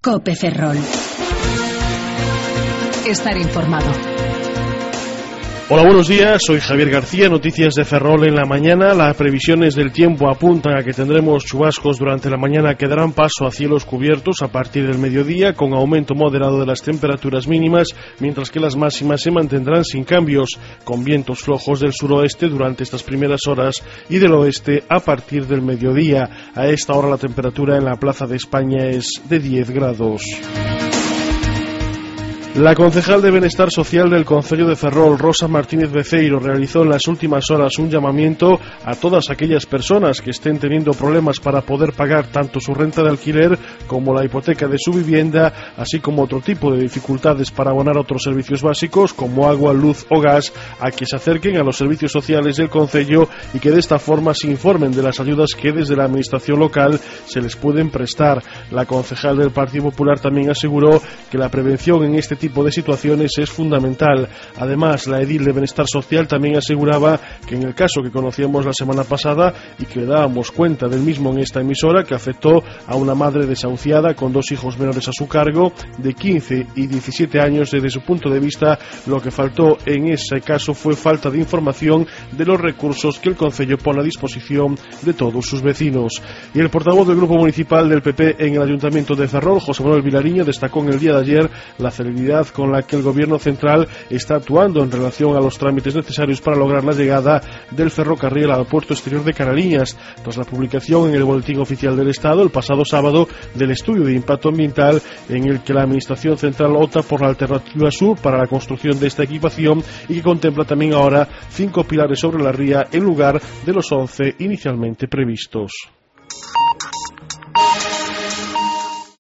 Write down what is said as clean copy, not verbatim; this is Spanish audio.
COPE Ferrol. Estar informado. Hola, buenos días, soy Javier García, noticias de Ferrol en la mañana. Las previsiones del tiempo apuntan a que tendremos chubascos durante la mañana que darán paso a cielos cubiertos a partir del mediodía, con aumento moderado de las temperaturas mínimas, mientras que las máximas se mantendrán sin cambios, con vientos flojos del suroeste durante estas primeras horas y del oeste a partir del mediodía. A esta hora la temperatura en la Plaza de España es de 10 grados. La concejal de Benestar Social del Concello de Ferrol, Rosa Martínez Beceiro, realizó en las últimas horas un llamamiento a todas aquellas personas que estén teniendo problemas para poder pagar tanto su renta de alquiler como la hipoteca de su vivienda, así como otro tipo de dificultades para abonar otros servicios básicos como agua, luz o gas, a que se acerquen a los servicios sociales del concello y que de esta forma se informen de las ayudas que desde la administración local se les pueden prestar. La concejal del Partido Popular también aseguró que la prevención en este tipo de situaciones es fundamental. Además, la edil de Benestar Social también aseguraba que en el caso que conocíamos la semana pasada y que dábamos cuenta del mismo en esta emisora, que afectó a una madre desahuciada con 2 hijos menores a su cargo de 15 y 17 años, desde su punto de vista lo que faltó en ese caso fue falta de información de los recursos que el concello pone a disposición de todos sus vecinos. Y el portavoz del grupo municipal del PP en el Ayuntamiento de Ferrol, José Manuel Vilariño, destacó en el día de ayer la celeridad con la que el Gobierno central está actuando en relación a los trámites necesarios para lograr la llegada del ferrocarril al puerto exterior de Canariñas, tras la publicación en el Boletín Oficial del Estado el pasado sábado del estudio de impacto ambiental en el que la Administración Central opta por la alternativa sur para la construcción de esta equipación y que contempla también ahora 5 pilares sobre la ría en lugar de los 11 inicialmente previstos.